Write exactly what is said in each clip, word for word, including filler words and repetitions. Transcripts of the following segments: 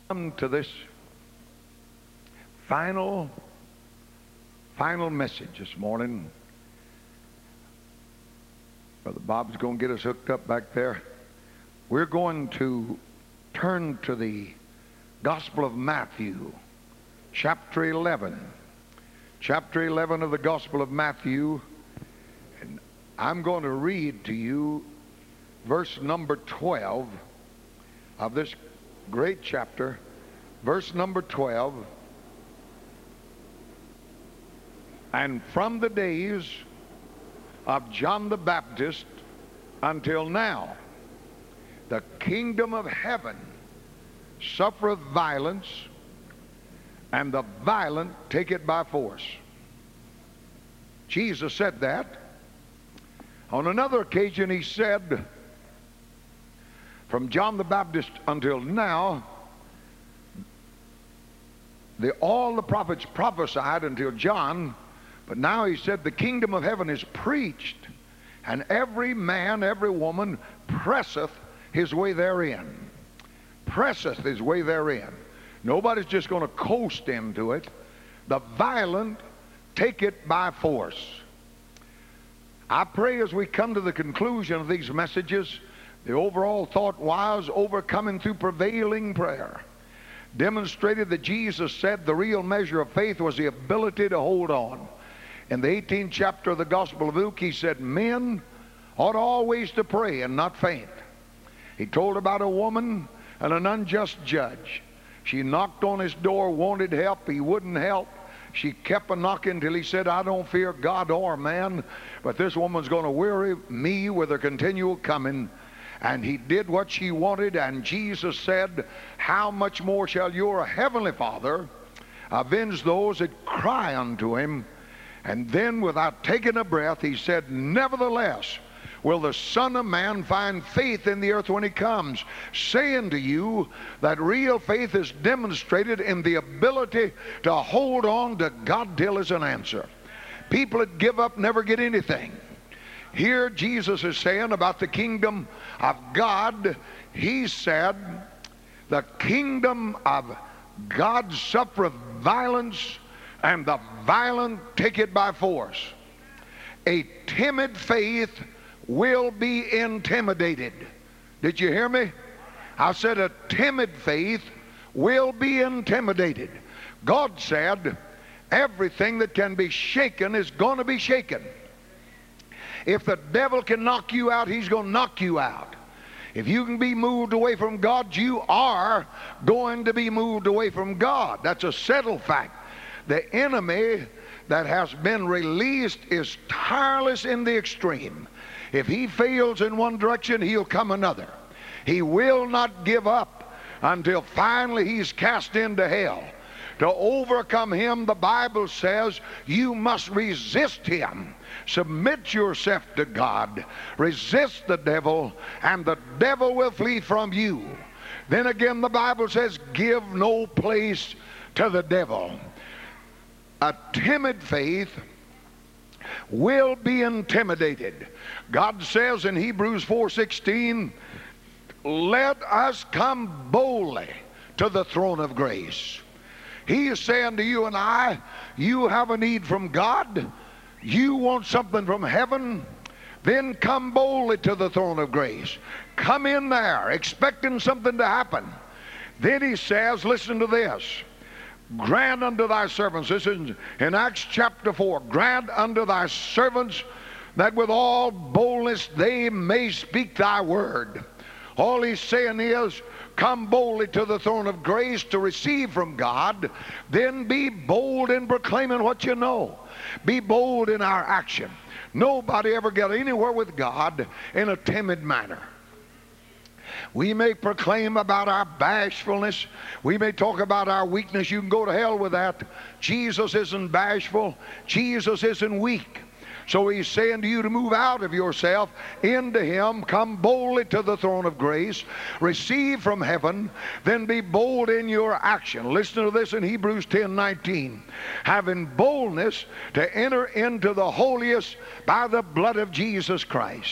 Come to this final, final message this morning. Brother Bob's going to get us hooked up back there. We're going to turn to the Gospel of Matthew, chapter eleven. Chapter eleven of the Gospel of Matthew. And I'm going to read to you verse number twelve of this great chapter. Verse number twelve. And from the days of John the Baptist until now, the kingdom of heaven suffereth violence, and the violent take it by force. Jesus said that. On another occasion he said, from John the Baptist until now, the, all the prophets prophesied until John, but now he said the kingdom of heaven is preached, and every man, every woman presseth his way therein. Presseth his way therein. Nobody's just going to coast into it. The violent take it by force. I pray as we come to the conclusion of these messages, the overall thought was overcoming through prevailing prayer. Demonstrated that Jesus said the real measure of faith was the ability to hold on. In the eighteenth chapter of the Gospel of Luke, he said men ought always to pray and not faint. He told about a woman and an unjust judge. She knocked on his door, wanted help. He wouldn't help. She kept a knocking till he said, I don't fear God or man, but this woman's going to weary me with her continual coming. And he did what she wanted, and Jesus said, how much more shall your heavenly Father avenge those that cry unto him? And then without taking a breath, he said, nevertheless will the Son of Man find faith in the earth when he comes, saying to you that real faith is demonstrated in the ability to hold on to God till is an answer. People that give up never get anything. Here Jesus is saying about the kingdom of God, he said, the kingdom of God suffereth violence, and the violent take it by force. A timid faith will be intimidated. Did you hear me? I said a timid faith will be intimidated. God said everything that can be shaken is going to be shaken. If the devil can knock you out, he's going to knock you out. If you can be moved away from God, you are going to be moved away from God. That's a settled fact. The enemy that has been released is tireless in the extreme. If he fails in one direction, he'll come another. He will not give up until finally he's cast into hell. To overcome him, the Bible says, you must resist him. Submit yourself to God. Resist the devil, and the devil will flee from you. Then again, the Bible says, give no place to the devil. A timid faith will be intimidated. God says in Hebrews four sixteen, let us come boldly to the throne of grace. He is saying to you and I, you have a need from God, you want something from heaven, then come boldly to the throne of grace. Come in there expecting something to happen. Then he says, listen to this, grant unto thy servants, this is in Acts chapter four, grant unto thy servants that with all boldness they may speak thy word. All he's saying is, come boldly to the throne of grace to receive from God. Then be bold in proclaiming what you know. Be bold in our action. Nobody ever got anywhere with God in a timid manner. We may proclaim about our bashfulness. We may talk about our weakness. You can go to hell with that. Jesus isn't bashful. Jesus isn't weak. So he's saying to you to move out of yourself into him, come boldly to the throne of grace, receive from heaven, then be bold in your action. Listen to this in Hebrews ten nineteen. Having boldness to enter into the holiest by the blood of Jesus Christ.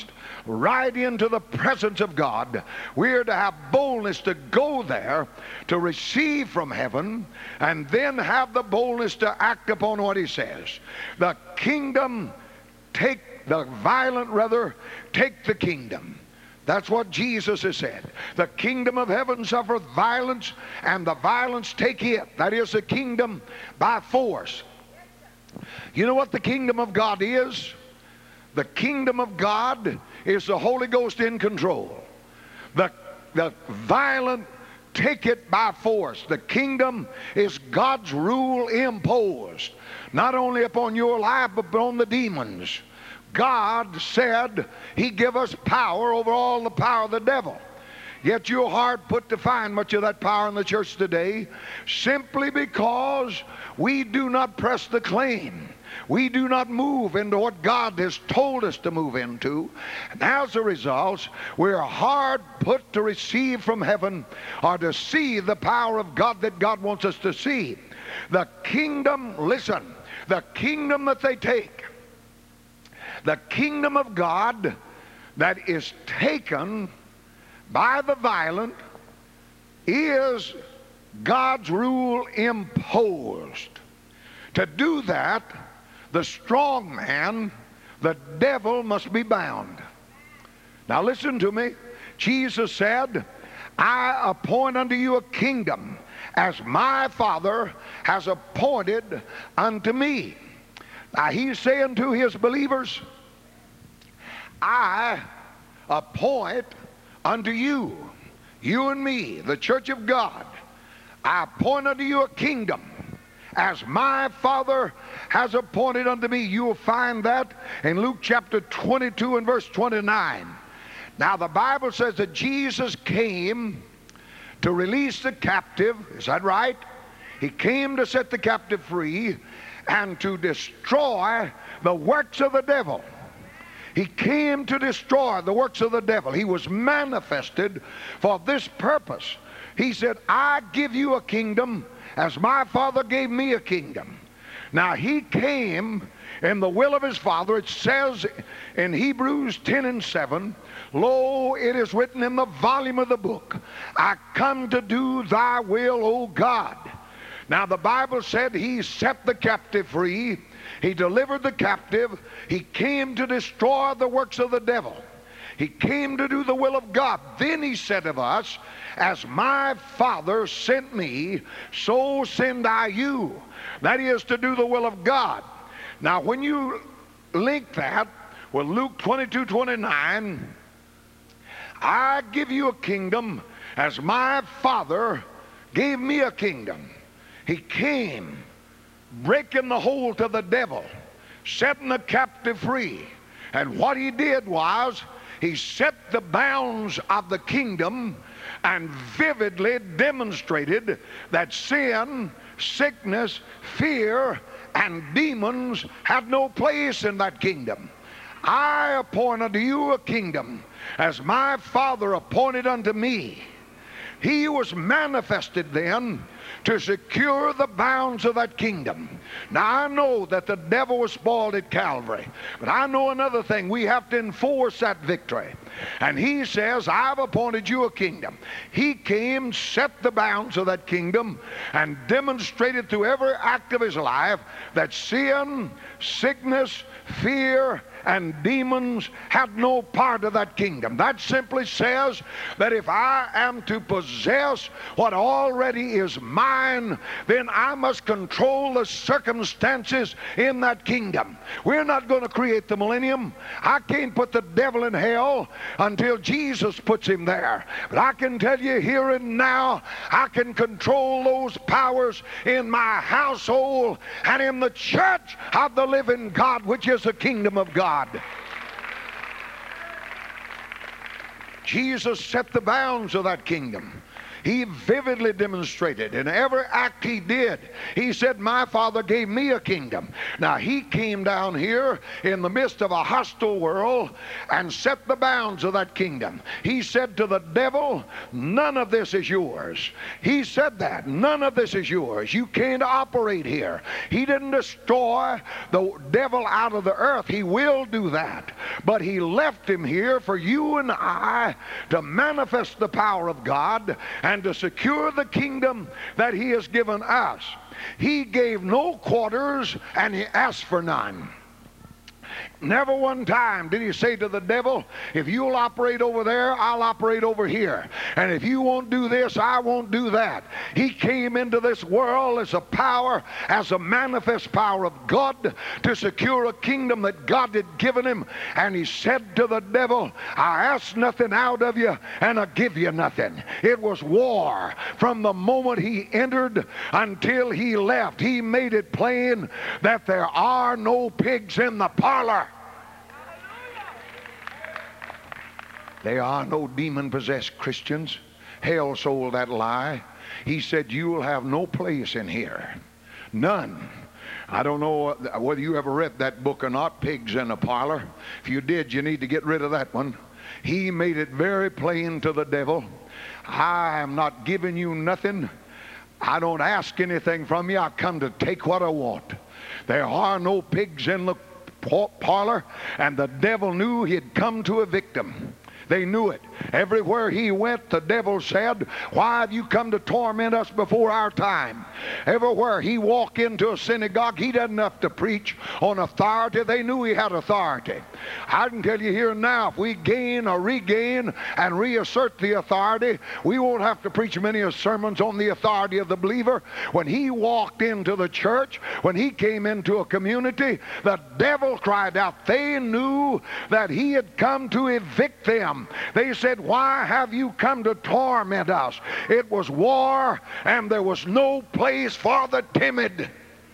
right into the presence of God. We're to have boldness to go there, to receive from heaven, and then have the boldness to act upon what he says. The kingdom, take the violent rather, take the kingdom. That's what Jesus has said. The kingdom of heaven suffereth violence, and the violence take it. That is the kingdom by force. You know what the kingdom of God is? The kingdom of God is the Holy Ghost in control. The, the violent take it by force. The kingdom is God's rule imposed, not only upon your life, but upon the demons. God said he give us power over all the power of the devil. Yet you're hard put to find much of that power in the church today, simply because we do not press the claim. We do not move into what God has told us to move into. And as a result, we're hard put to receive from heaven, or to see the power of God that God wants us to see. The kingdom, listen, the kingdom that they take, the kingdom of God that is taken by the violent, is God's rule imposed. To do that, the strong man, the devil, must be bound. Now listen to me. Jesus said, I appoint unto you a kingdom, as my Father has appointed unto me. Now he's saying to his believers, I appoint unto you, you and me, the church of God, I appoint unto you a kingdom, as my Father has appointed unto me. You will find that in Luke chapter twenty-two and verse twenty-nine. Now the Bible says that Jesus came to release the captive. Is that right? He came to set the captive free and to destroy the works of the devil. He came to destroy the works of the devil. He was manifested for this purpose. He said, I give you a kingdom as my Father gave me a kingdom. Now he came in the will of his Father. It says in Hebrews ten and seven, lo, it is written in the volume of the book, I come to do thy will, O God. Now the Bible said he set the captive free. He delivered the captive. He came to destroy the works of the devil. He came to do the will of God. Then he said of us, as my Father sent me, so send I you. That is to do the will of God. Now when you link that with Luke twenty-two twenty-nine, I give you a kingdom as my Father gave me a kingdom. He came breaking the hold to the devil, setting the captive free. And what he did was, he set the bounds of the kingdom and vividly demonstrated that sin, sickness, fear, and demons had no place in that kingdom. I appoint unto you a kingdom, as my Father appointed unto me. He was manifested then to secure the bounds of that kingdom. Now I know that the devil was spoiled at Calvary, but I know another thing. We have to enforce that victory. And he says, I've appointed you a kingdom. He came, set the bounds of that kingdom, and demonstrated through every act of his life that sin, sickness, fear, and demons had no part of that kingdom. That simply says that if I am to possess what already is mine, then I must control the circumstances in that kingdom. We're not going to create the millennium. I can't put the devil in hell until Jesus puts him there. But I can tell you here and now, I can control those powers in my household and in the church of the living God, which is the kingdom of God. Jesus set the bounds of that kingdom. He vividly demonstrated in every act he did. He said, my Father gave me a kingdom. Now he came down here in the midst of a hostile world and set the bounds of that kingdom. He said to the devil, none of this is yours. He said that. None of this is yours. You can't operate here. He didn't destroy the devil out of the earth. He will do that. But he left him here for you and I to manifest the power of God and to secure the kingdom that he has given us. He gave no quarters and he asked for none. Never one time did he say to the devil, if you'll operate over there, I'll operate over here. And if you won't do this, I won't do that. He came into this world as a power, as a manifest power of God to secure a kingdom that God had given him. And he said to the devil, I ask nothing out of you and I give you nothing. It was war from the moment he entered until he left. He made it plain that there are no pigs in the parlor. There are no demon-possessed Christians. Hell sold that lie. He said, you will have no place in here. None. I don't know whether you ever read that book or not, Pigs in a Parlor. If you did, you need to get rid of that one. He made it very plain to the devil, I am not giving you nothing. I don't ask anything from you. I come to take what I want. There are no pigs in the parlor, and the devil knew he had come to a victim. They knew it. Everywhere he went, the devil said, why have you come to torment us before our time? Everywhere he walked into a synagogue, he doesn't have to preach on authority. They knew he had authority. I can tell you here now, if we gain or regain and reassert the authority, we won't have to preach many sermons on the authority of the believer. When he walked into the church, when he came into a community, the devil cried out. They knew that he had come to evict them. They said, why have you come to torment us? It was war, and there was no place for the timid.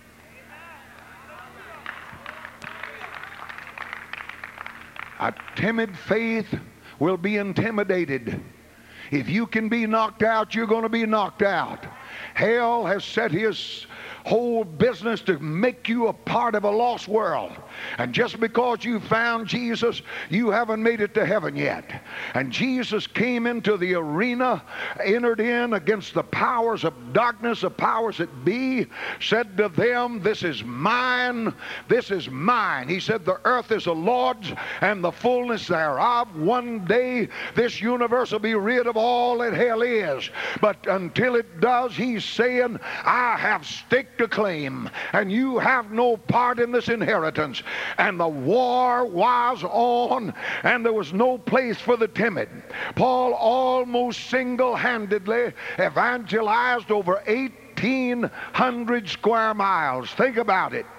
A timid faith will be intimidated. If you can be knocked out, you're going to be knocked out. Hell has set his whole business to make you a part of a lost world. And just because you found Jesus, you haven't made it to heaven yet. And Jesus came into the arena, entered in against the powers of darkness, the powers that be, said to them, this is mine, this is mine. He said, the earth is the Lord's and the fullness thereof. One day this universe will be rid of all that hell is. But until it does, he's saying, I have staked a claim, and you have no part in this inheritance. And the war was on, and there was no place for the timid. Paul almost single-handedly evangelized over eighteen hundred square miles. Think about it.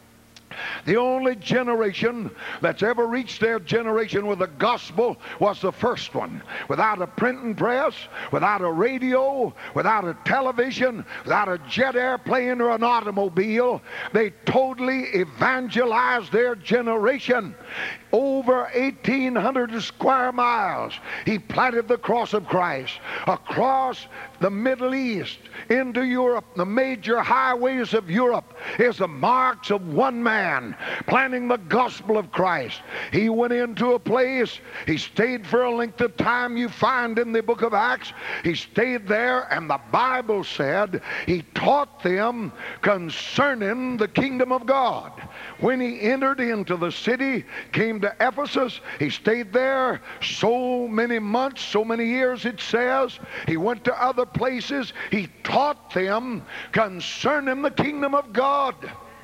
The only generation that's ever reached their generation with the gospel was the first one. Without a printing press, without a radio, without a television, without a jet airplane or an automobile, they totally evangelized their generation. Over eighteen hundred square miles, he planted the cross of Christ across the Middle East into Europe. The major highways of Europe is the marks of one man planting the gospel of Christ. He went into a place, he stayed for a length of time. You find in the book of Acts, he stayed there, and the Bible said he taught them concerning the kingdom of God. When he entered into the city, came to Ephesus, he stayed there so many months, so many years it says. He went to other places. He taught them concerning the kingdom of God.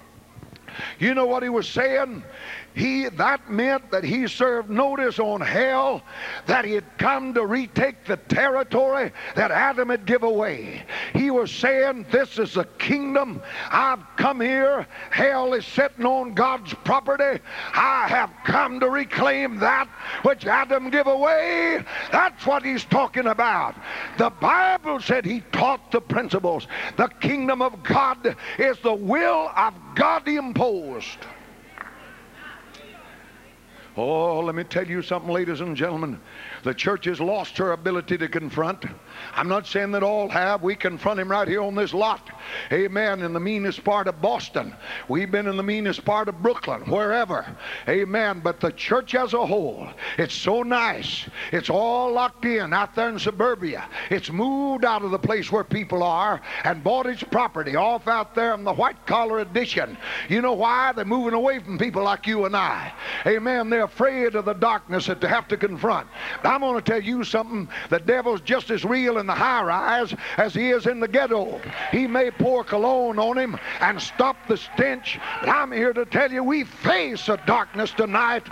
You know what he was saying? He, that meant that he served notice on hell that he had come to retake the territory that Adam had given away. He was saying, this is the kingdom. I've come here. Hell is sitting on God's property. I have come to reclaim that which Adam gave away. That's what he's talking about. The Bible said he taught the principles. The kingdom of God is the will of God imposed. Oh, let me tell you something, ladies and gentlemen. The church has lost her ability to confront. I'm not saying that all have. We confront him right here on this lot. Amen. In the meanest part of Boston. We've been in the meanest part of Brooklyn, wherever. Amen. But the church as a whole, it's so nice. It's all locked in out there in suburbia. It's moved out of the place where people are and bought its property off out there in the white collar addition. You know why? They're moving away from people like you and I. Amen. They're afraid of the darkness that they have to confront. I'm going to tell you something. The devil's just as real in the high rise as he is in the ghetto. He may pour cologne on him and stop the stench, but I'm here to tell you we face the darkness tonight.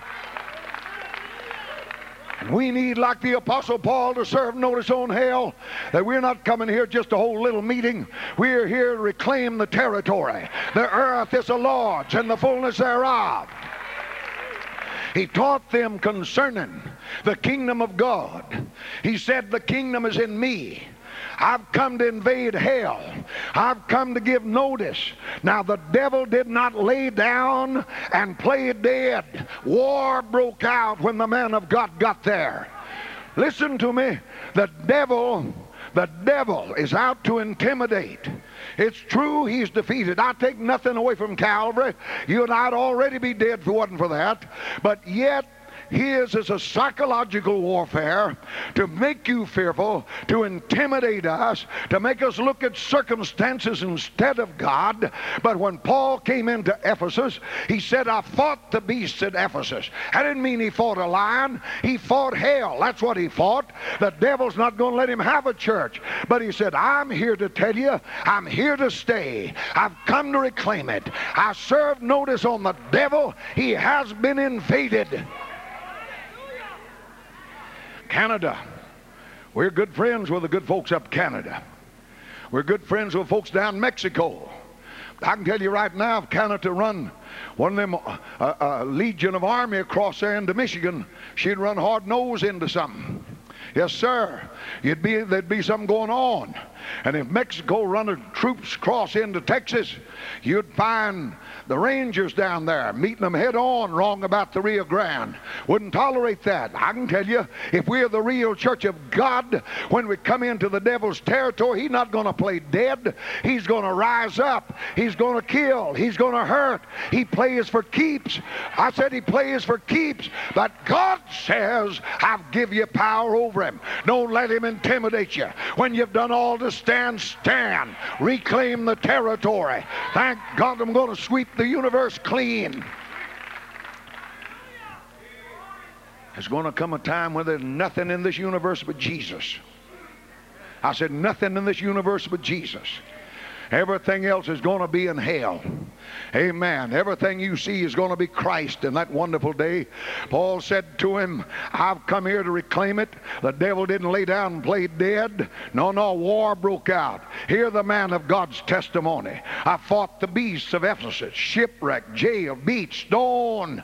And we need, like the Apostle Paul, to serve notice on hell that we're not coming here just to hold a little meeting. We're here to reclaim the territory. The earth is the Lord's and the fullness thereof. He taught them concerning the kingdom of God. He said, the kingdom is in me. I've come to invade hell. I've come to give notice. Now the devil did not lay down and play dead. War broke out when the man of God got there. Listen to me. The devil, the devil is out to intimidate. It's true he's defeated. I take nothing away from Calvary. You and I'd already be dead if it wasn't for that. But yet, his is a psychological warfare to make you fearful, to intimidate us, to make us look at circumstances instead of God. But when Paul came into Ephesus, he said, I fought the beast at Ephesus. I didn't mean he fought a lion. He fought hell. That's what he fought. The devil's not going to let him have a church. But he said, I'm here to tell you, I'm here to stay. I've come to reclaim it. I serve notice on the devil. He has been invaded. Canada. We're good friends with the good folks up Canada. We're good friends with folks down Mexico. I can tell you right now, if Canada run one of them uh, uh, legion of army across there into Michigan, she'd run hard nose into something. Yes, sir. You'd be, there'd be something going on. And if Mexico run troops across into Texas, you'd find the Rangers down there meeting them head on wrong about the Rio Grande. Wouldn't tolerate that. I can tell you, if we're the real church of God, when we come into the devil's territory, he's not going to play dead. He's going to rise up. He's going to kill. He's going to hurt. He plays for keeps. I said he plays for keeps. But God says, I'll give you power over him. Don't let him intimidate you. When you've done all to stand, stand. Reclaim the territory. Thank God I'm going to sweep the universe clean. There's going to come a time when there's nothing in this universe but Jesus. I said nothing in this universe but Jesus. Everything else is going to be in hell. Amen. Everything you see is going to be Christ in that wonderful day. Paul said to him, I've come here to reclaim it. The devil didn't lay down and play dead. No, no, war broke out. Hear the man of God's testimony. I fought the beasts of Ephesus, shipwrecked, jail, beat, stone.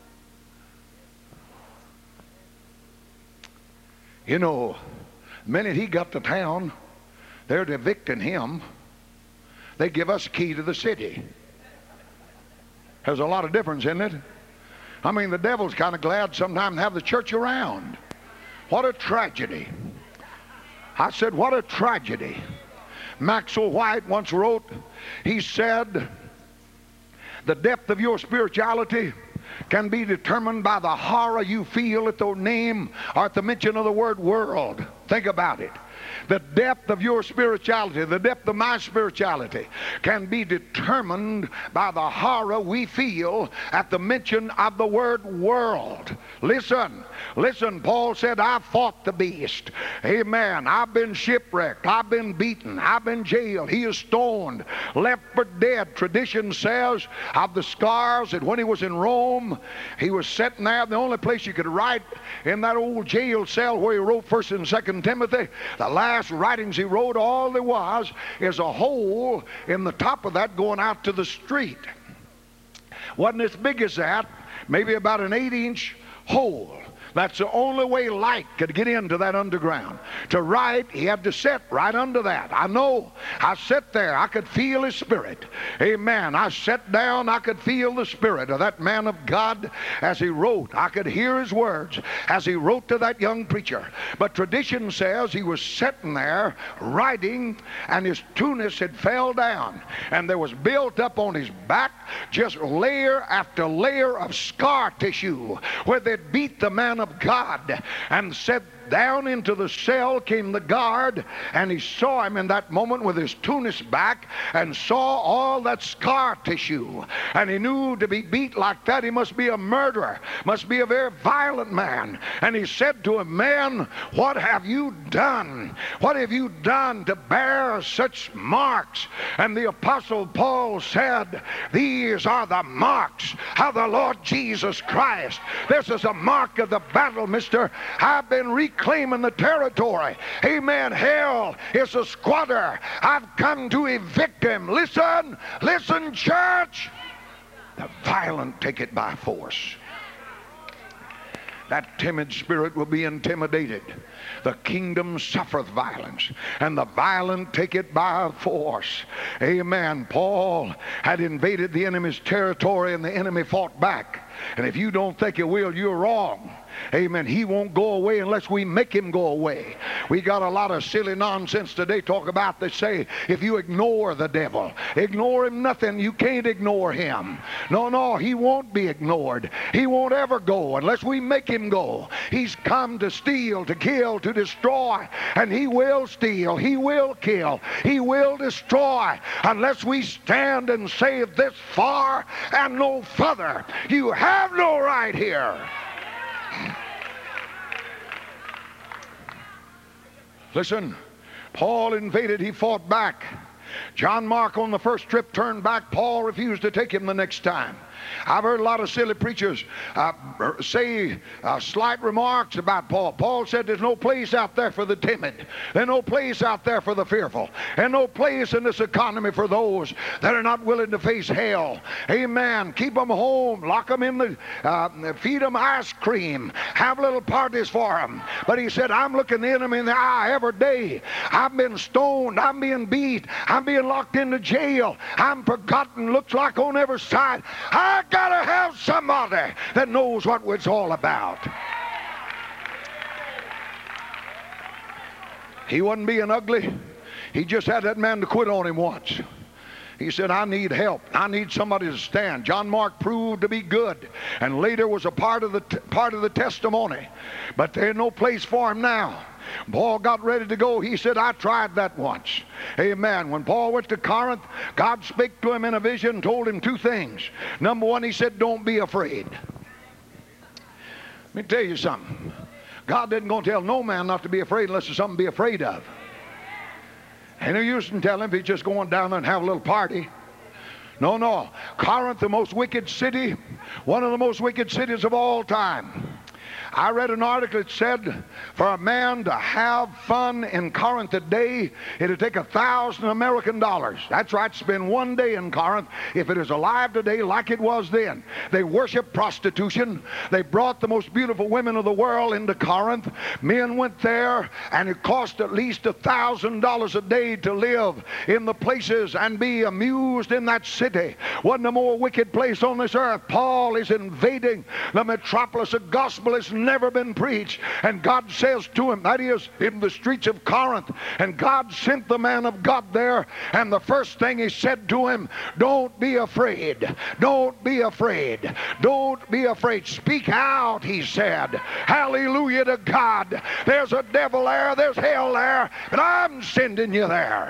You know, the minute he got to town, they're evicting him. They give us a key to the city. There's a lot of difference, isn't it? I mean, the devil's kind of glad sometimes to have the church around. What a tragedy. I said, what a tragedy. Maxwell White once wrote, he said, the depth of your spirituality can be determined by the horror you feel at the name or at the mention of the word world. Think about it. The depth of your spirituality, the depth of my spirituality can be determined by the horror we feel at the mention of the word world. Listen, listen, Paul said, I fought the beast. Amen. I've been shipwrecked. I've been beaten. I've been jailed. He is stoned, left for dead. Tradition says of the scars that when he was in Rome, he was sitting there. The only place you could write in that old jail cell where he wrote First and Second Timothy, the last writings he wrote, all there was is a hole in the top of that going out to the street. Wasn't as big as that, maybe about an eight inch hole. That's the only way light could get into that underground. To write, he had to sit right under that. I know. I sat there. I could feel his spirit. Amen. I sat down. I could feel the spirit of that man of God as he wrote. I could hear his words as he wrote to that young preacher. But tradition says he was sitting there writing, and his tunic had fell down, and there was built up on his back just layer after layer of scar tissue where they'd beat the man of God. And said, down into the cell came the guard, and he saw him in that moment with his tunic back, and saw all that scar tissue. And he knew to be beat like that, he must be a murderer, must be a very violent man. And he said to him, man, what have you done? What have you done to bear such marks? And the Apostle Paul said, these are the marks of the Lord Jesus Christ. This is a mark of the battle, mister. I've been reclaiming the territory. Amen. Hell is a squatter. I've come to evict him. Listen, listen, church. The violent take it by force. That timid spirit will be intimidated. The kingdom suffereth violence, and the violent take it by force. Amen. Paul had invaded the enemy's territory, and the enemy fought back. And if you don't think it will, you're wrong. Amen. He won't go away unless we make him go away. We got a lot of silly nonsense today talk about that say if you ignore the devil, ignore him nothing, you can't ignore him. No, no, he won't be ignored. He won't ever go unless we make him go. He's come to steal, to kill, to destroy, and he will steal, he will kill, he will destroy unless we stand and say this far and no further. You have no right here. Listen, Paul invaded, he fought back. John Mark on the first trip turned back. Paul refused to take him the next time. I've heard a lot of silly preachers uh, say uh, slight remarks about Paul. Paul said there's no place out there for the timid. There's no place out there for the fearful. And no place in this economy for those that are not willing to face hell. Amen. Keep them home. Lock them in the, uh, feed them ice cream. Have little parties for them. But he said, I'm looking the enemy in the eye every day. I've been stoned. I'm being beat. I'm being locked into jail. I'm forgotten. Looks like on every side. I gotta have somebody that knows what it's all about. He wasn't being ugly. He just had that man to quit on him once. He said, I need help. I need somebody to stand. John Mark proved to be good, and later was a part of the t- part of the testimony. But there's no place for him now. Paul got ready to go. He said, I tried that once. Amen. When Paul went to Corinth, God spake to him in a vision and told him two things. Number one, he said, don't be afraid. Let me tell you something. God didn't go tell no man not to be afraid unless there's something to be afraid of. Ain't no use in telling him if he's just going down there and have a little party. No, no. Corinth, the most wicked city, one of the most wicked cities of all time. I read an article that said for a man to have fun in Corinth today, it'd take a thousand American dollars. That's right, spend one day in Corinth if it is alive today like it was then. They worship prostitution. They brought the most beautiful women of the world into Corinth. Men went there, and it cost at least a thousand dollars a day to live in the places and be amused in that city. Wasn't a more wicked place on this earth. Paul is invading the metropolis. The gospel is never been preached, and God says to him, that is in the streets of Corinth, and God sent the man of God there, and the first thing he said to him, don't be afraid, don't be afraid, don't be afraid, speak out, he said. Hallelujah to God. There's a devil there, there's hell there, but I'm sending you there.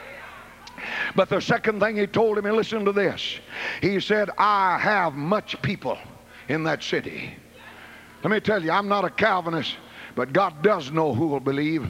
But the second thing he told him, and listen to this, he said, I have much people in that city. Let me tell you, I'm not a Calvinist, but God does know who will believe.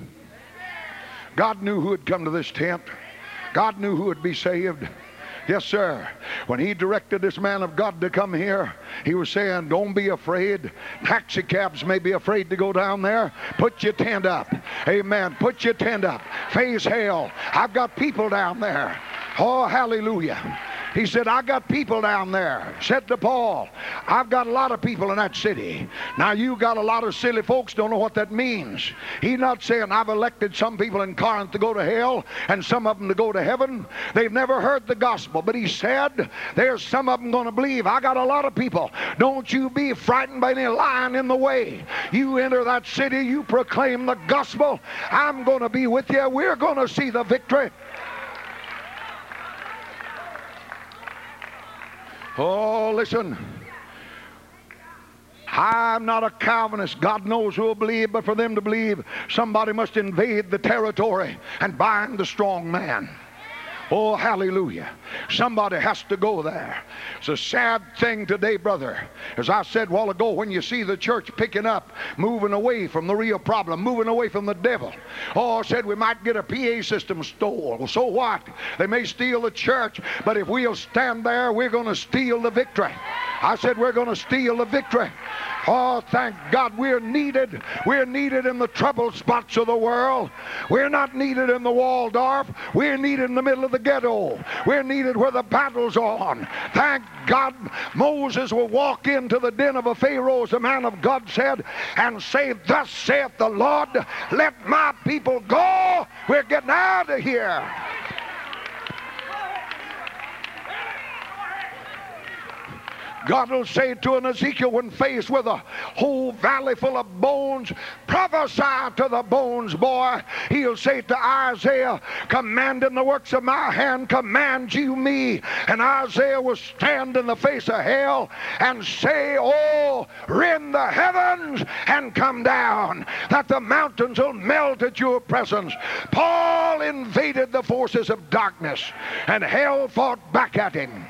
God knew who would come to this tent. God knew who would be saved. Yes, sir. When he directed this man of God to come here, he was saying, don't be afraid. Taxi cabs may be afraid to go down there. Put your tent up. Amen. Put your tent up. Face hell. I've got people down there. Oh, hallelujah. He said, I got people down there. Said to Paul, I've got a lot of people in that city. Now you got a lot of silly folks don't know what that means. He's not saying I've elected some people in Corinth to go to hell and some of them to go to heaven. They've never heard the gospel. But he said, there's some of them going to believe. I got a lot of people. Don't you be frightened by any lion in the way. You enter that city, you proclaim the gospel. I'm going to be with you. We're going to see the victory. Oh, listen. I'm not a Calvinist. God knows who will believe, but for them to believe, somebody must invade the territory and bind the strong man. Oh, hallelujah. Somebody has to go there. It's a sad thing today, brother. As I said a while ago, when you see the church picking up, moving away from the real problem, moving away from the devil. Oh, I said we might get a P A system stole. Well, so what? They may steal the church, but if we'll stand there, we're going to steal the victory. I said we're going to steal the victory. Oh, thank God we're needed. We're needed in the troubled spots of the world. We're not needed in the Waldorf. We're needed in the middle of the ghetto. We're needed where the battle's on. Thank God Moses will walk into the den of a Pharaoh, as the man of God said, and say, thus saith the Lord, let my people go. We're getting out of here. God will say to an Ezekiel when faced with a whole valley full of bones, prophesy to the bones, boy. He'll say to Isaiah, command in the works of my hand, command you me. And Isaiah will stand in the face of hell and say, oh, rend the heavens and come down, that the mountains will melt at your presence. Paul invaded the forces of darkness, and hell fought back at him.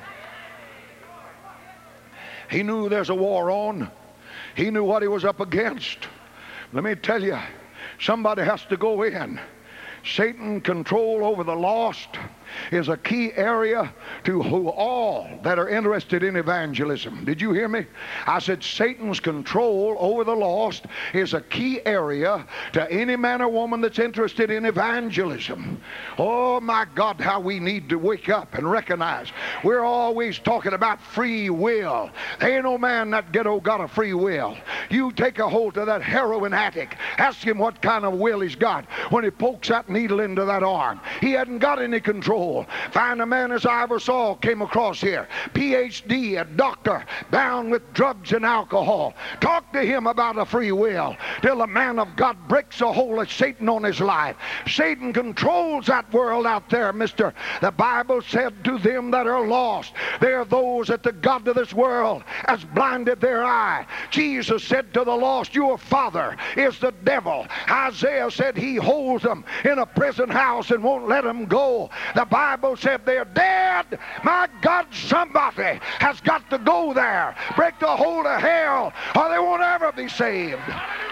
He knew there's a war on. He knew what he was up against. Let me tell you, somebody has to go in. Satan control over the lost is a key area to who all that are interested in evangelism. Did you hear me? I said Satan's control over the lost is a key area to any man or woman that's interested in evangelism. Oh my God, how we need to wake up and recognize we're always talking about free will. There ain't no man in that ghetto got a free will. You take a hold of that heroin addict, ask him what kind of will he's got when he pokes that needle into that arm. He hadn't got any control. Find a man as I ever saw came across here, P H D, a doctor bound with drugs and alcohol. Talk to him about a free will till the man of God breaks a hold of Satan on his life. Satan controls that world out there, mister. The Bible said to them that are lost, they are those that the God of this world has blinded their eye. Jesus said to the lost, your father is the devil. Isaiah said he holds them in a prison house and won't let them go. The Bible said they're dead. My God, somebody has got to go there, break the hold of hell, or they won't ever be saved.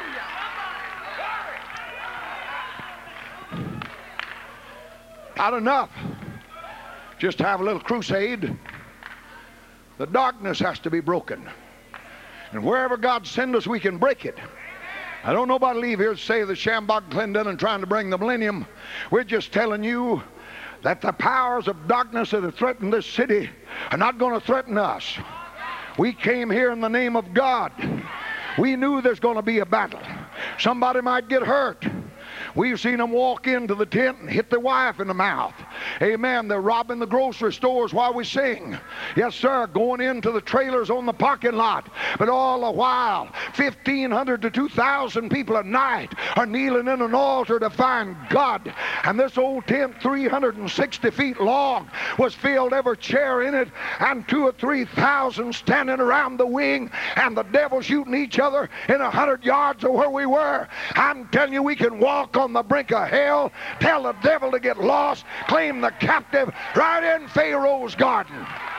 Not enough just to have a little crusade. The darkness has to be broken. And wherever God sends us, we can break it. I don't know nobody leave here to say the Shambach Clendenin trying to bring the millennium. We're just telling you that the powers of darkness that have threatened this city are not going to threaten us. We came here in the name of God. We knew there's going to be a battle. Somebody might get hurt. We've seen them walk into the tent and hit their wife in the mouth. Amen. They're robbing the grocery stores while we sing. Yes, sir. Going into the trailers on the parking lot. But all the while, fifteen hundred to two thousand people a night are kneeling in an altar to find God. And this old tent, three hundred sixty feet long, was filled, every chair in it, and two or three thousand standing around the wing, and the devil shooting each other in a hundred yards of where we were. I'm telling you, we can walk on the brink of hell, tell the devil to get lost, claim the captive right in Pharaoh's garden.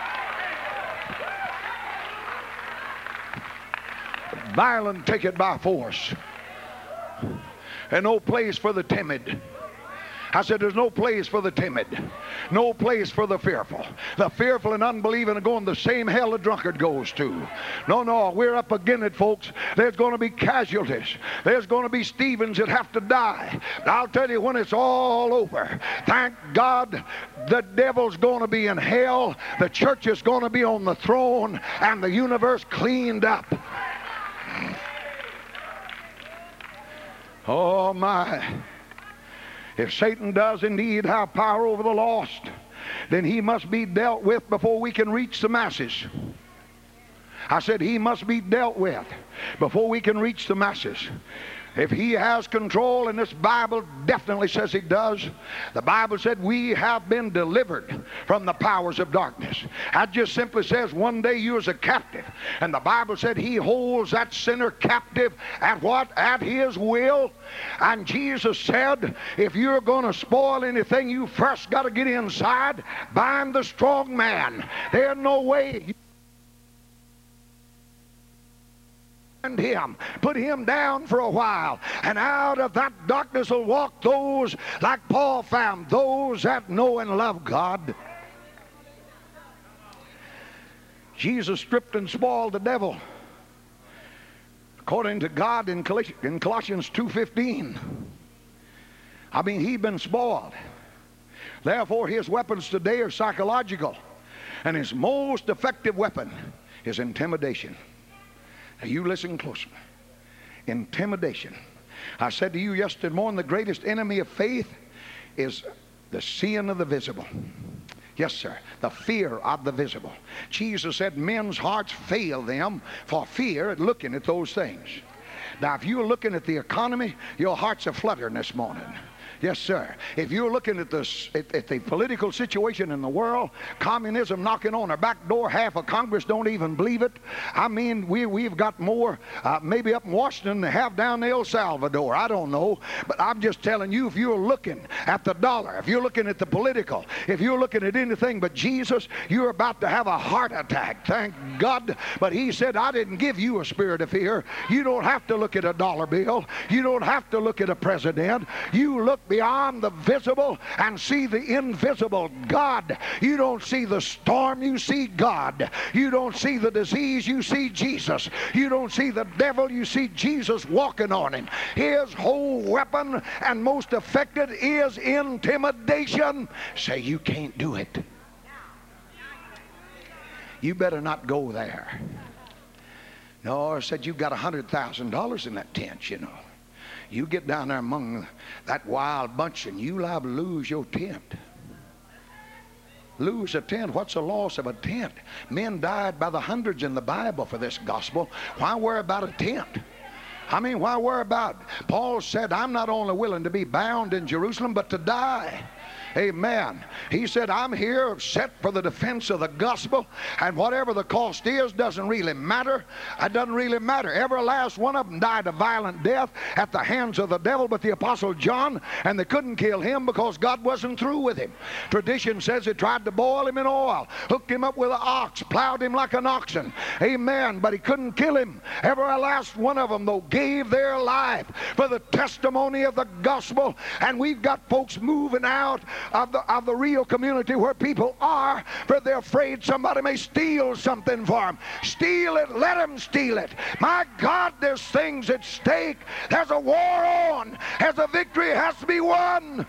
Violent take it by force, and no place for the timid. I said, there's no place for the timid, no place for the fearful. The fearful and unbelieving are going the same hell a drunkard goes to. No, no, we're up against it, folks. There's going to be casualties. There's going to be Stephens that have to die. But I'll tell you, when it's all over, thank God the devil's going to be in hell, the church is going to be on the throne, and the universe cleaned up. Oh, my. If Satan does indeed have power over the lost, then he must be dealt with before we can reach the masses. I said he must be dealt with before we can reach the masses. If he has control, and this Bible definitely says he does, the Bible said we have been delivered from the powers of darkness. That just simply says one day you was a captive, and the Bible said he holds that sinner captive at what? At his will. And Jesus said, if you're going to spoil anything, you first got to get inside, bind the strong man. There's no way you him, put him down for a while, and out of that darkness will walk those like Paul found, those that know and love God. Jesus stripped and spoiled the devil according to God in Colossians two fifteen. I mean, he'd been spoiled. Therefore his weapons today are psychological, and his most effective weapon is intimidation. Now you listen closely. Intimidation. I said to you yesterday morning, the greatest enemy of faith is the seeing of the visible. Yes, sir. The fear of the visible. Jesus said men's hearts fail them for fear at looking at those things. Now, if you're looking at the economy, your hearts are fluttering this morning. Yes, sir. If you're looking at the, at, at the political situation in the world, communism knocking on our back door, half of Congress don't even believe it. I mean, we, we've got more, uh, maybe up in Washington, than they have down in El Salvador. I don't know. But I'm just telling you, if you're looking at the dollar, if you're looking at the political, if you're looking at anything but Jesus, you're about to have a heart attack. Thank God. But he said, I didn't give you a spirit of fear. You don't have to look at a dollar bill. You don't have to look at a president. You look beyond the visible and see the invisible God. You don't see the storm, you see God. You don't see the disease, you see Jesus. You don't see the devil, you see Jesus walking on him. His whole weapon and most effective is intimidation. Say, you can't do it. You better not go there. No, I said, you've got a hundred thousand dollars in that tent, you know. You get down there among that wild bunch and you liable to lose your tent. Lose a tent. What's the loss of a tent? Men died by the hundreds in the Bible for this gospel. Why worry about a tent? I mean, why worry about it? Paul said, I'm not only willing to be bound in Jerusalem, but to die. Amen. He said, I'm here set for the defense of the gospel, and whatever the cost is doesn't really matter. It doesn't really matter. Every last one of them died a violent death at the hands of the devil, but the Apostle John, and they couldn't kill him because God wasn't through with him. Tradition says they tried to boil him in oil, hooked him up with an ox, plowed him like an oxen. Amen. But he couldn't kill him. Every last one of them, though, gave their life for the testimony of the gospel, and we've got folks moving out Of the, of the real community where people are, for they're afraid somebody may steal something for them. Steal it, let them steal it. My God, there's things at stake. There's a war on. There's a victory has to be won.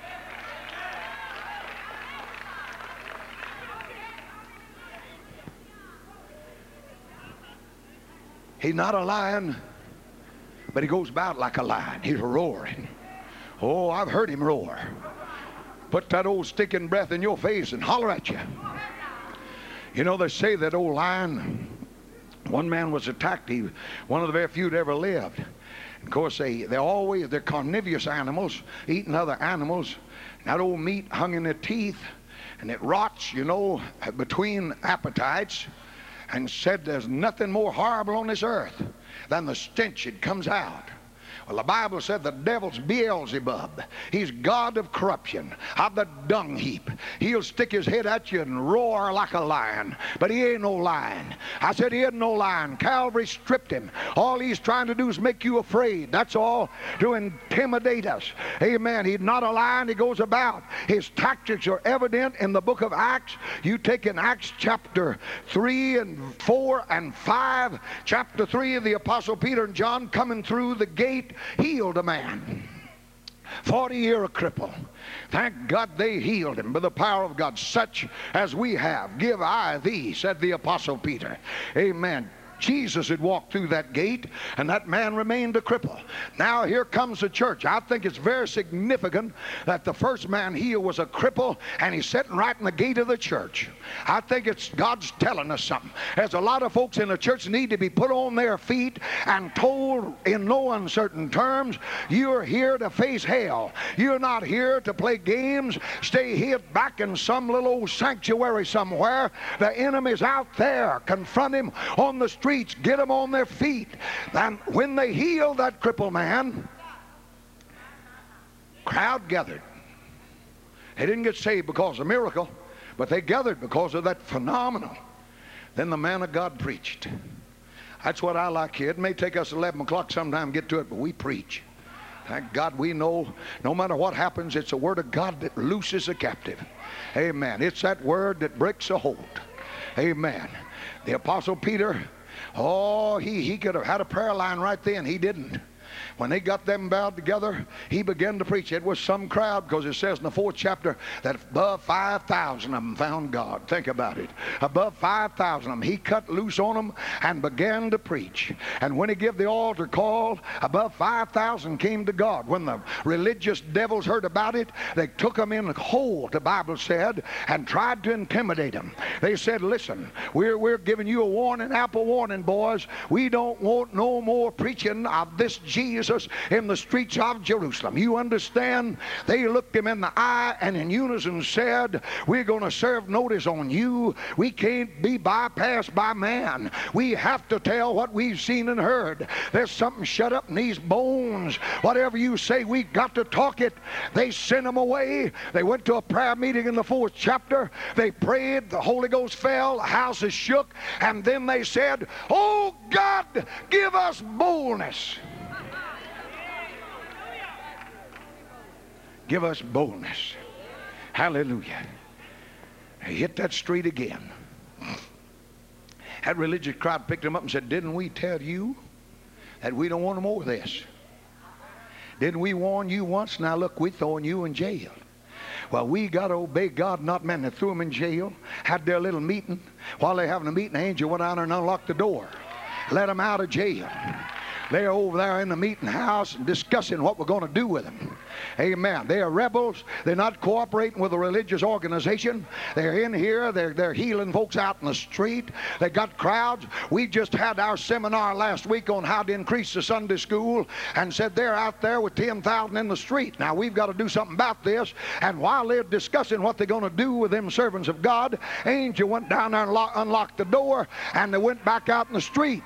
He's not a lion, but he goes about like a lion. He's roaring. Oh, I've heard him roar. Put that old stinking breath in your face and holler at you. You know, they say that old lion, one man was attacked. He, one of the very few that ever lived. Of course, they, they're always, they're carnivorous animals, eating other animals. That old meat hung in their teeth, and it rots, you know, between appetites, and said there's nothing more horrible on this earth than the stench that comes out. Well, the Bible said the devil's Beelzebub. He's God of corruption, of the dung heap. He'll stick his head at you and roar like a lion, but he ain't no lion. I said he ain't no lion. Calvary stripped him. All he's trying to do is make you afraid. That's all, to intimidate us. Amen. He's not a lion. He goes about. His tactics are evident in the book of Acts. You take in Acts chapter three and four and five. Chapter three of the Apostle Peter and John coming through the gate healed a man, forty year a cripple. Thank God they healed him by the power of God. Such as we have give I thee, said the Apostle Peter. Amen. Jesus had walked through that gate, and that man remained a cripple. Now here comes the church. I think it's very significant that the first man healed was a cripple, and he's sitting right in the gate of the church. I think it's God's telling us something. There's a lot of folks in the church need to be put on their feet and told in no uncertain terms, you're here to face hell. You're not here to play games, stay hid back in some little old sanctuary somewhere. The enemy's out there. Confront him on the street. Get them on their feet. And when they healed that crippled man, crowd gathered. They didn't get saved because of a miracle, but they gathered because of that phenomenal. Then the man of God preached. That's what I like here. It may take us eleven o'clock sometime to get to it, but we preach. Thank God we know no matter what happens, it's the word of God that looses a captive. Amen. It's that word that breaks a hold. Amen. The Apostle Peter, oh, he, he could have had a prayer line right then. He didn't. When they got them bowed together, he began to preach. It was some crowd, because it says in the fourth chapter that above five thousand of them found God. Think about it. Above five thousand of them. He cut loose on them and began to preach. And when he gave the altar call, above five thousand came to God. When the religious devils heard about it, they took them in hold, the Bible said, and tried to intimidate them. They said, listen, we're, we're giving you a warning, apple warning, boys. We don't want no more preaching of this Jesus in the streets of Jerusalem. You understand? They looked him in the eye and in unison said, we're going to serve notice on you. We can't be bypassed by man. We have to tell what we've seen and heard. There's something shut up in these bones. Whatever you say, we got to talk it. They sent them away. They went to a prayer meeting in the fourth chapter. They prayed. The Holy Ghost fell. The house is shook. And then they said, oh God, give us boldness. Give us boldness. Hallelujah. He hit that street again. That religious crowd picked him up and said, didn't we tell you that we don't want no more of this? Didn't we warn you once? Now look, we're throwing you in jail. Well, we got to obey God, not men. They threw him in jail, had their little meeting. While they're having a meeting, the angel went down there and unlocked the door. Let them out of jail. They're over there in the meeting house discussing what we're going to do with them. Amen. They are rebels. They're not cooperating with a religious organization. They're in here. They're, they're healing folks out in the street. They got crowds. We just had our seminar last week on how to increase the Sunday school and said they're out there with ten thousand in the street. Now, we've got to do something about this. And while they're discussing what they're going to do with them servants of God, angel went down there and lock, unlocked the door, and they went back out in the street.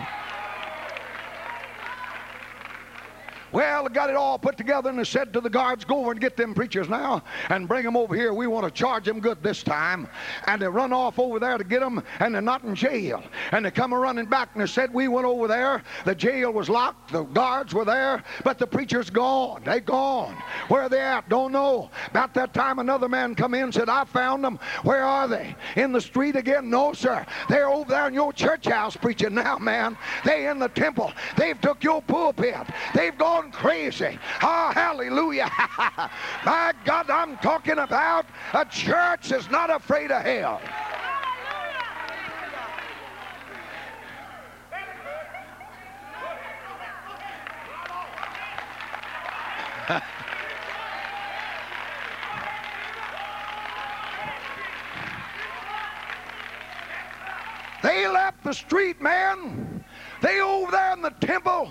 Well, they got it all put together, and they said to the guards, go over and get them preachers now and bring them over here. We want to charge them good this time. And they run off over there to get them, and they're not in jail. And they come running back, and they said, we went over there. The jail was locked. The guards were there, but the preacher's gone. They gone. Where are they at? Don't know. About that time, another man come in and said, I found them. Where are they? In the street again? No, sir. They're over there in your church house preaching now, man. They in the temple. They've took your pulpit. They've gone crazy. Oh, hallelujah. My God, I'm talking about a church that's not afraid of hell. They left the street, man. They over there in the temple.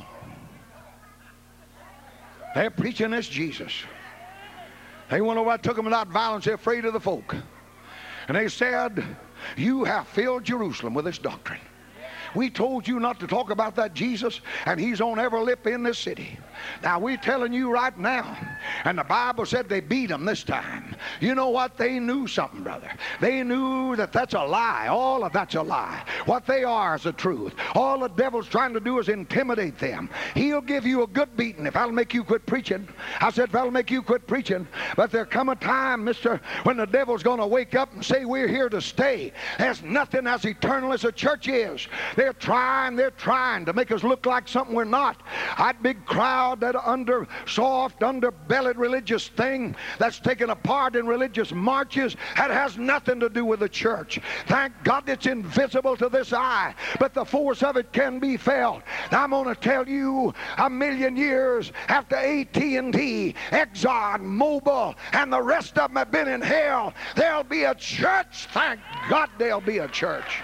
They're preaching this Jesus. They went over, I took them without violence. They're afraid of the folk. And they said, you have filled Jerusalem with this doctrine. We told you not to talk about that Jesus, and he's on every lip in this city. Now we're telling you right now, and the Bible said they beat him this time. You know what? They knew something, brother. They knew that that's a lie. All of that's a lie. What they are is the truth. All the devil's trying to do is intimidate them. He'll give you a good beating if that'll make you quit preaching. I said, if that'll make you quit preaching. But there come a time, mister, when the devil's going to wake up and say, we're here to stay. There's nothing as eternal as a church is. They're trying, they're trying to make us look like something we're not. That big crowd, that under soft, underbellied religious thing that's taken apart in religious marches, that has nothing to do with the church. Thank God it's invisible to this eye, but the force of it can be felt. Now I'm going to tell you, a million years after A T and T, Exxon, Mobil, and the rest of them have been in hell, there'll be a church. Thank God there'll be a church.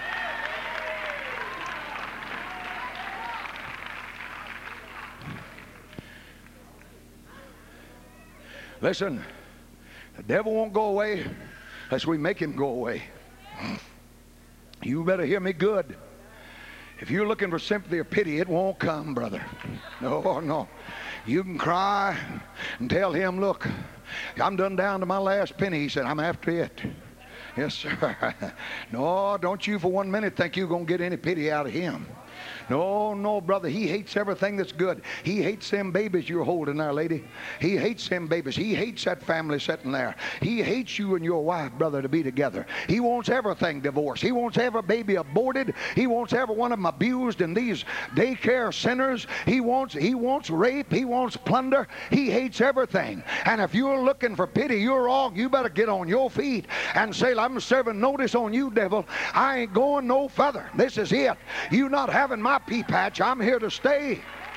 Listen, the devil won't go away unless we make him go away. You better hear me good. If you're looking for sympathy or pity, it won't come, brother. No, no. You can cry and tell him, look, I'm done down to my last penny. He said, I'm after it. Yes, sir. No, don't you for one minute think you're going to get any pity out of him. No, no, brother. He hates everything that's good. He hates them babies you're holding there, lady. He hates them babies. He hates that family sitting there. He hates you and your wife, brother, to be together. He wants everything divorced. He wants every baby aborted. He wants every one of them abused in these daycare centers. He wants, he wants rape. He wants plunder. He hates everything. And if you're looking for pity, you're wrong. You better get on your feet and say, I'm serving notice on you, devil. I ain't going no further. This is it. You not having my pea patch. I'm here to stay.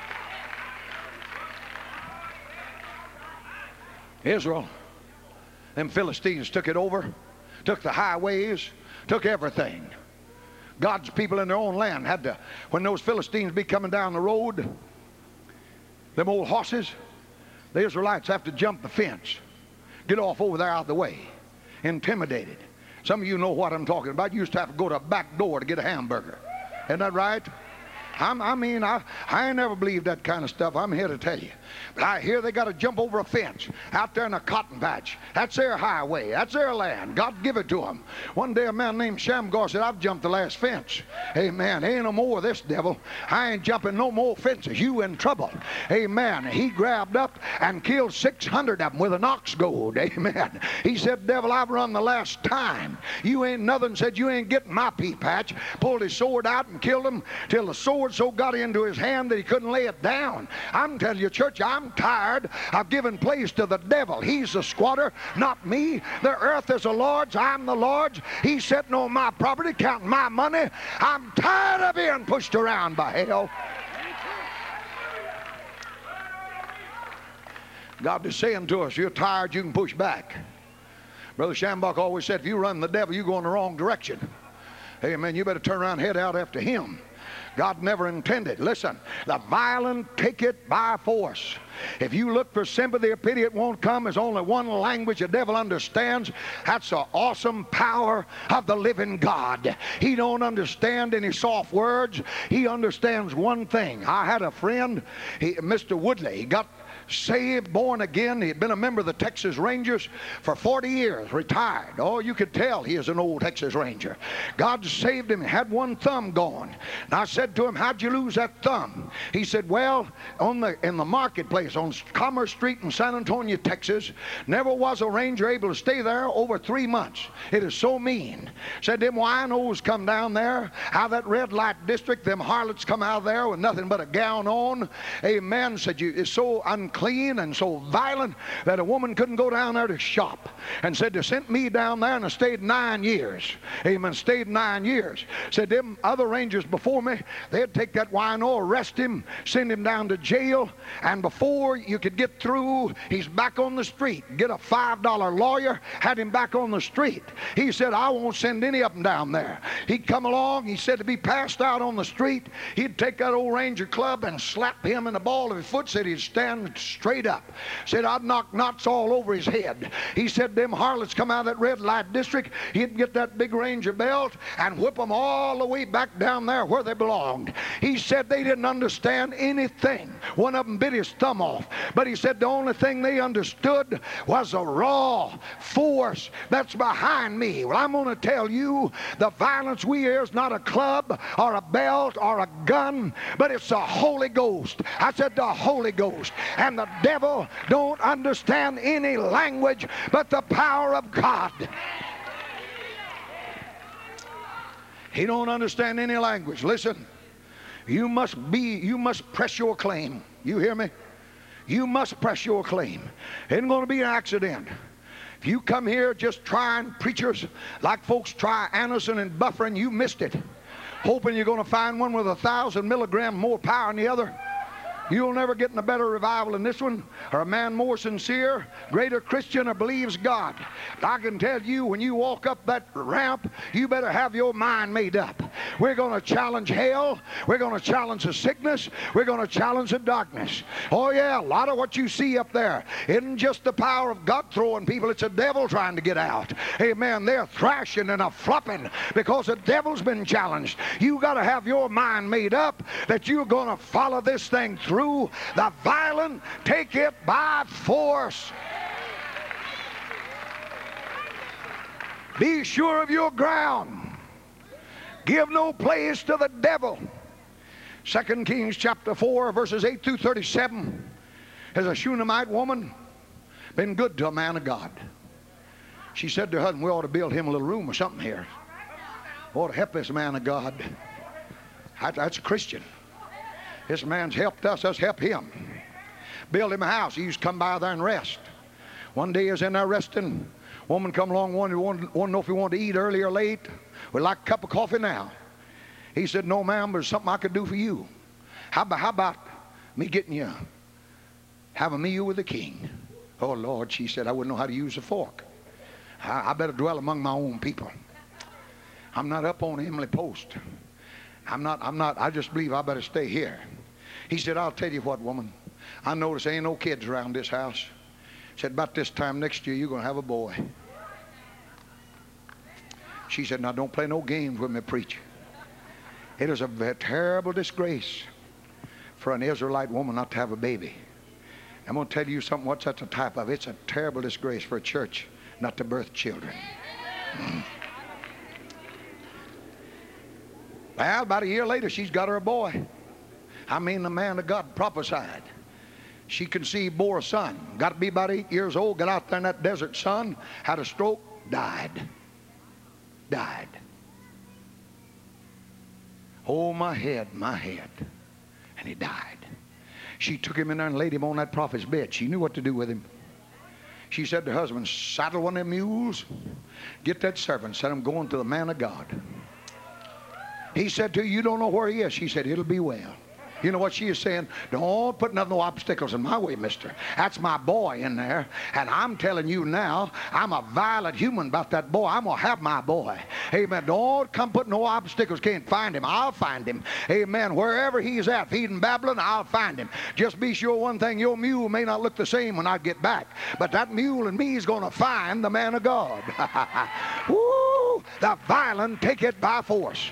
Israel, them Philistines took it over, took the highways, took everything. God's people in their own land had to, when those Philistines be coming down the road, them old horses, the Israelites have to jump the fence, get off over there out of the way, intimidated. Some of you know what I'm talking about. You used to have to go to a back door to get a hamburger. Isn't that right? I'm, I mean, I, I ain't never believed that kind of stuff. I'm here to tell you. But I hear they got to jump over a fence out there in a cotton patch. That's their highway. That's their land. God give it to them. One day a man named Shamgar said, I've jumped the last fence. Amen. Ain't no more of this, devil. I ain't jumping no more fences. You in trouble. Amen. He grabbed up and killed six hundred of them with an ox goad. Amen. He said, devil, I've run the last time. You ain't nothing. Said, you ain't getting my pea patch. Pulled his sword out and killed him till the sword so got into his hand that he couldn't lay it down. I'm telling you, church, I'm tired of giving place to the devil. He's the squatter, not me. The earth is the Lord's. I'm the Lord's. He's sitting on my property, counting my money. I'm tired of being pushed around by hell. God is saying to us, you're tired, you can push back. Brother Schambach always said, if you run the devil, you go in the wrong direction. Amen. You better turn around and head out after him. God never intended. Listen, the violent take it by force. If you look for sympathy or pity, it won't come. There's only one language the devil understands. That's the awesome power of the living God. He don't understand any soft words. He understands one thing. I had a friend, he, Mister Woodley. He got saved, born again. He had been a member of the Texas Rangers for forty years, retired. Oh, you could tell he is an old Texas Ranger. God saved him, had one thumb gone. And I said to him, how'd you lose that thumb? He said, well, on the in the marketplace on Commerce Street in San Antonio, Texas, never was a ranger able to stay there over three months. It is so mean. Said them winos come down there, out of that red light district, them harlots come out of there with nothing but a gown on. Amen. Said you it's so unclean clean and so violent that a woman couldn't go down there to shop. And said they sent me down there and I stayed nine years. Amen. Stayed nine years. Said them other rangers before me, they'd take that wino, arrest him, send him down to jail, and before you could get through, he's back on the street. Get a five dollar lawyer, had him back on the street. He said, I won't send any of them down there. He'd come along, he said to be passed out on the street, he'd take that old ranger club and slap him in the ball of his foot, said he'd stand straight up. Said, I'd knock knots all over his head. He said, them harlots come out of that red light district, he'd get that big Ranger belt and whip them all the way back down there where they belonged. He said they didn't understand anything. One of them bit his thumb off. But he said the only thing they understood was the raw force that's behind me. Well, I'm going to tell you, the violence we hear is not a club or a belt or a gun, but it's the Holy Ghost. I said the Holy Ghost. And the devil don't understand any language but the power of God. He don't understand any language. Listen, you must be, you must press your claim. You hear me? You must press your claim. It ain't going to be an accident. If you come here just trying preachers like folks try Anderson and Buffering, you missed it. Hoping you're going to find one with a thousand milligram more power than the other. You'll never get in a better revival than this one, or a man more sincere, greater Christian, or believes God. But I can tell you, when you walk up that ramp, you better have your mind made up. We're going to challenge hell. We're going to challenge the sickness. We're going to challenge the darkness. Oh yeah, a lot of what you see up there isn't just the power of God throwing people. It's the devil trying to get out. Amen. They're thrashing and a flopping because the devil's been challenged. You got to have your mind made up that you're going to follow this thing through. Through the violent, take it by force. Be sure of your ground. Give no place to the devil. Second Kings chapter four, verses eight through thirty-seven. Has a Shunammite woman been good to a man of God? She said to her husband, we ought to build him a little room or something here. We ought to help this man of God. That's a Christian. This man's helped us, us help him. Build him a house. He used to come by there and rest. One day he was in there resting. Woman come along, wanted, wanted, wanted to know if he wanted to eat early or late. We'd like a cup of coffee now. He said, no ma'am, but there's something I could do for you. How about, how about me getting you, have a meal with the king? Oh Lord, she said, I wouldn't know how to use a fork. I, I better dwell among my own people. I'm not up on Emily Post. I'm not, I'm not, I just believe I better stay here. He said, I'll tell you what, woman. I notice there ain't no kids around this house. He said, about this time next year, you're going to have a boy. She said, now don't play no games with me, preacher. It is a, a terrible disgrace for an Israelite woman not to have a baby. I'm going to tell you something, what's that the type of? It's a terrible disgrace for a church not to birth children. Mm. Well, about a year later, she's got her a boy. I mean, the man of God prophesied. She conceived, bore a son. Got to be about eight years old, got out there in that desert sun, had a stroke, died. Died. Oh, my head, my head. And he died. She took him in there and laid him on that prophet's bed. She knew what to do with him. She said to her husband, saddle one of them mules, get that servant, said I'm going to the man of God. He said to her, you don't know where he is. She said, it'll be well. You know what she is saying? Don't put no obstacles in my way, mister. That's my boy in there. And I'm telling you now, I'm a violent human about that boy. I'm going to have my boy. Amen. Don't come put no obstacles. Can't find him. I'll find him. Amen. Wherever he's at, feeding Babylon, I'll find him. Just be sure one thing, your mule may not look the same when I get back. But that mule and me is going to find the man of God. Woo! The violent take it by force.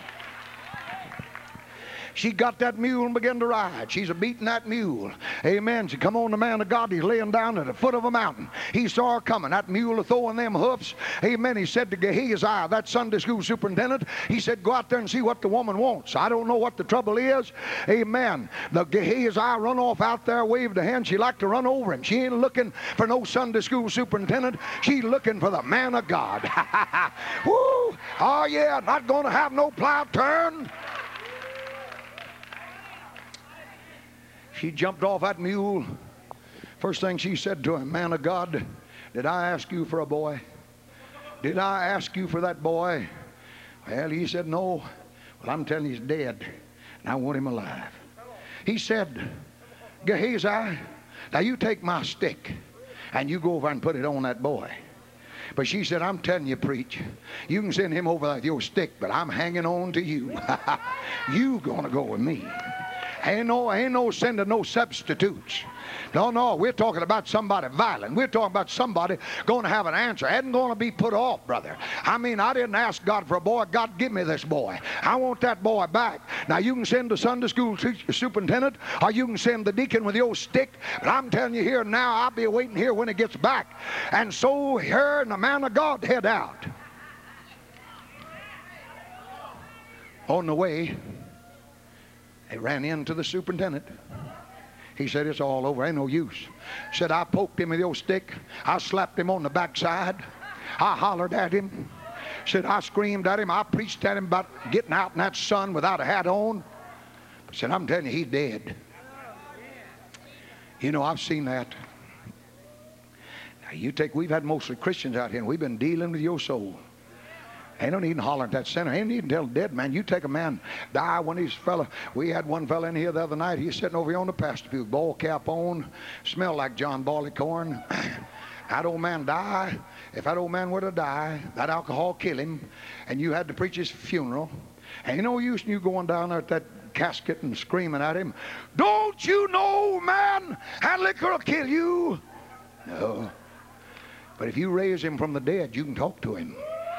She got that mule and began to ride. She's a beating that mule. Amen. She come on, the man of God. He's laying down at the foot of a mountain. He saw her coming. That mule was throwing them hoofs. Amen. He said to Gehazi, that Sunday school superintendent, he said, go out there and see what the woman wants. I don't know what the trouble is. Amen. The Gehazi run off out there, waved a hand. She liked to run over him. She ain't looking for no Sunday school superintendent. She's looking for the man of God. Woo! Oh, yeah. Not going to have no plow turn. She jumped off that mule. First thing she said to him, man of God, did I ask you for a boy? Did I ask you for that boy? Well, he said, no. Well, I'm telling you, he's dead, and I want him alive. He said, Gehazi, now you take my stick, and you go over and put it on that boy. But she said, I'm telling you, preach, you can send him over with your stick, but I'm hanging on to you. You gonna go with me. Ain't no, ain't no sending no substitutes. No, no, we're talking about somebody violent. We're talking about somebody going to have an answer. Ain't going to be put off, brother. I mean, I didn't ask God for a boy. God, give me this boy. I want that boy back. Now, you can send the Sunday school superintendent, or you can send the deacon with your stick. But I'm telling you here now, I'll be waiting here when it gets back. And so her and the man of God head out. On the way, they ran into the superintendent. He said, it's all over. Ain't no use. Said, I poked him with your stick. I slapped him on the backside. I hollered at him. Said, I screamed at him. I preached at him about getting out in that sun without a hat on. But said, I'm telling you, he's dead. You know, I've seen that. Now, you take, we've had mostly Christians out here, and we've been dealing with your soul. Ain't no need to holler at that sinner. Ain't need to tell a dead man. You take a man die when he's fella. We had one fella in here the other night. He's sitting over here on the pastor pew, ball cap on, smelled like John Barleycorn. That old man die. If that old man were to die, that alcohol kill him, and you had to preach his funeral. Ain't no use in you going down there at that casket and screaming at him. Don't you know, man, that liquor will kill you? No. But if you raise him from the dead, you can talk to him.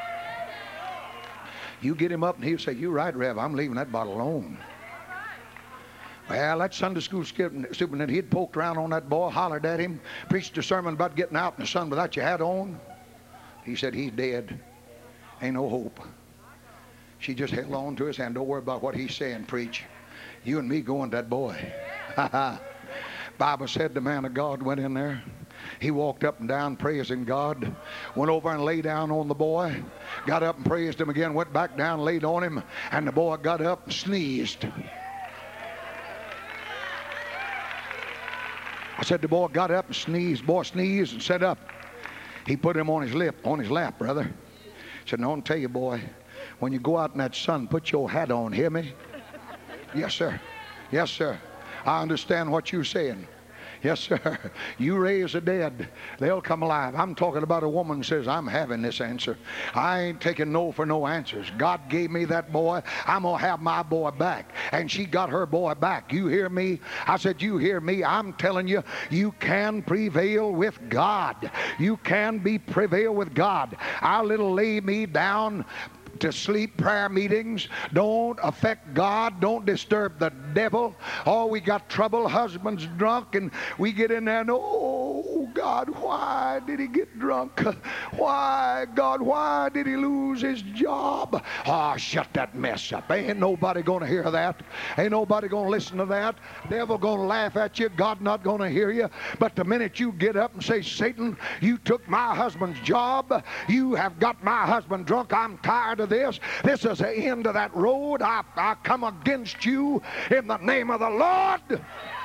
You get him up and he'll say, you're right, Rev, I'm leaving that bottle alone. Well, that Sunday school superintendent, he'd poked around on that boy, hollered at him, preached a sermon about getting out in the sun without your hat on. He said, he's dead. Ain't no hope. She just held on to his hand. Don't worry about what he's saying, preach. You and me going to that boy. Bible said the man of God went in there. He walked up and down praising God, went over and lay down on the boy, got up and praised him again, went back down, laid on him, and the boy got up and sneezed. I said the boy got up and sneezed. Boy sneezed and sat up. He put him on his lip, on his lap, brother. Said, no, I'll tell you, boy, when you go out in that sun, put your hat on, hear me? Yes, sir. Yes, sir. I understand what you're saying. Yes, sir. You raise the dead, they'll come alive. I'm talking about a woman who says, I'm having this answer. I ain't taking no for no answers. God gave me that boy. I'm going to have my boy back. And she got her boy back. You hear me? I said, you hear me? I'm telling you, you can prevail with God. You can be prevail with God. I'll little lay me down to sleep prayer meetings don't affect God, don't disturb the devil. Oh, we got trouble, husband's drunk, and we get in there and oh God, why did he get drunk? Why, God, why did he lose his job? Oh, shut that mess up. Ain't nobody gonna hear that. Ain't nobody gonna listen to that. Devil gonna laugh at you, God not gonna hear you. But the minute you get up and say, Satan, you took my husband's job, you have got my husband drunk, I'm tired of this. This is the end of that road. I, I come against you in the name of the Lord.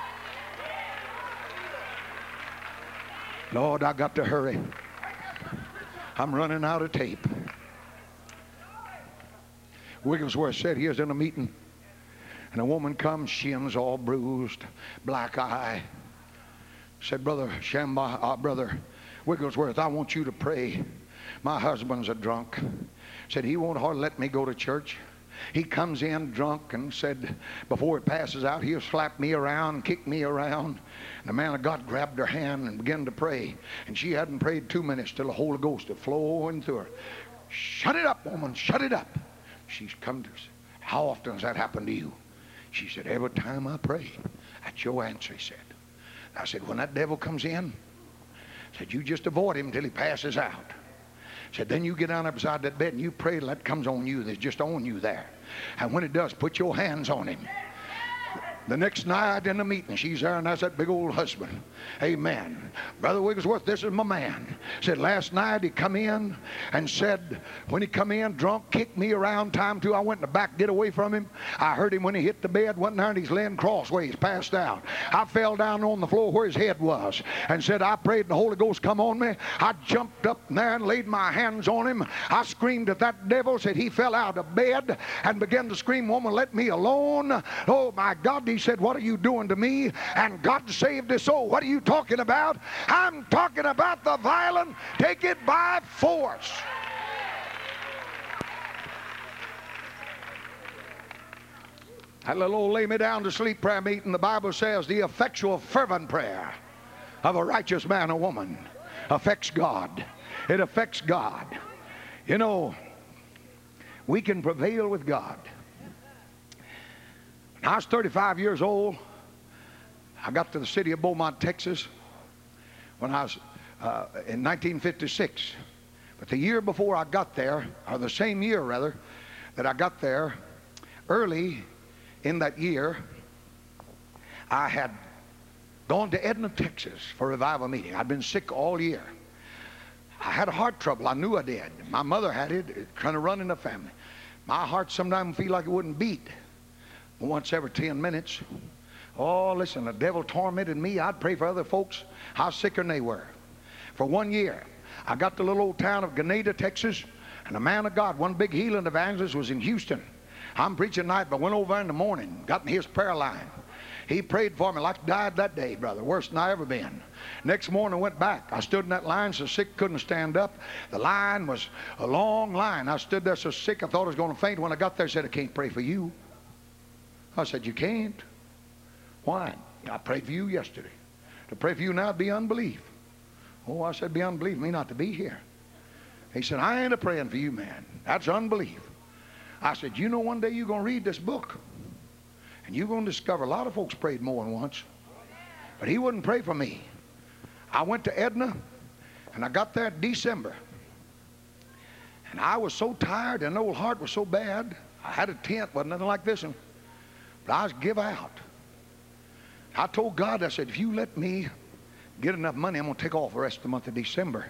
Lord, I got to hurry. I'm running out of tape. Wigglesworth said he was in a meeting, and a woman comes, shins all bruised, black eye. Said, Brother Shamba, uh, Brother Wigglesworth, I want you to pray. My husband's a drunk. Said he won't hardly let me go to church. He comes in drunk and said before he passes out, he'll slap me around, kick me around. And the man of God grabbed her hand and began to pray. And she hadn't prayed two minutes till the Holy Ghost had flowing through her. Shut it up, woman, shut it up. She's come to us. How often has that happened to you? She said, every time I pray. That's your answer, he said. I said, when that devil comes in, said, you just avoid him until he passes out. Said, then you get down there beside that bed and you pray till that comes on you. That's just on you there. And when it does, put your hands on him. The next night in the meeting, she's there and that's that big old husband. Amen. Brother Wigglesworth, this is my man. Said last night he come in and said, when he come in drunk, kicked me around time too. I went in the back, get away from him. I heard him when he hit the bed, went there and he's laying crossways, passed out. I fell down on the floor where his head was and said, I prayed the Holy Ghost come on me. I jumped up there and laid my hands on him. I screamed at that devil, said he fell out of bed and began to scream, woman, let me alone. Oh my God, he said, what are you doing to me? And God saved his soul. What are you talking about? I'm talking about the violent. Take it by force. That little old lay me down to sleep prayer meeting, the Bible says the effectual fervent prayer of a righteous man or woman affects God. It affects God. You know, we can prevail with God. When I was thirty-five years old, I got to the city of Beaumont, Texas, when I was uh, in nineteen fifty-six. But the year before I got there, or the same year rather, that I got there, early in that year, I had gone to Edna, Texas for a revival meeting. I'd been sick all year. I had heart trouble. I knew I did. My mother had it. It kind of run in the family. My heart sometimes feel like it wouldn't beat once every ten minutes. Oh, listen, the devil tormented me. I'd pray for other folks how sicker than they were. For one year, I got to the little old town of Grenada, Texas, and a man of God, one big healing evangelist, was in Houston. I'm preaching night, but went over in the morning, got in his prayer line. He prayed for me like I died that day, brother. Worse than I ever been. Next morning I went back. I stood in that line so sick couldn't stand up. The line was a long line. I stood there so sick I thought I was going to faint. When I got there, I said, I can't pray for you. I said, you can't? Why? I prayed for you yesterday. To pray for you now would be unbelief. Oh, I said, be unbelief, me not to be here. He said, I ain't a praying for you, man. That's unbelief. I said, you know one day you're going to read this book. And you're going to discover a lot of folks prayed more than once. But he wouldn't pray for me. I went to Edna, and I got there in December. And I was so tired, and the old heart was so bad. I had a tent, wasn't nothing like this one. But I was give out. I told God, I said, if you let me get enough money, I'm going to take off the rest of the month of December.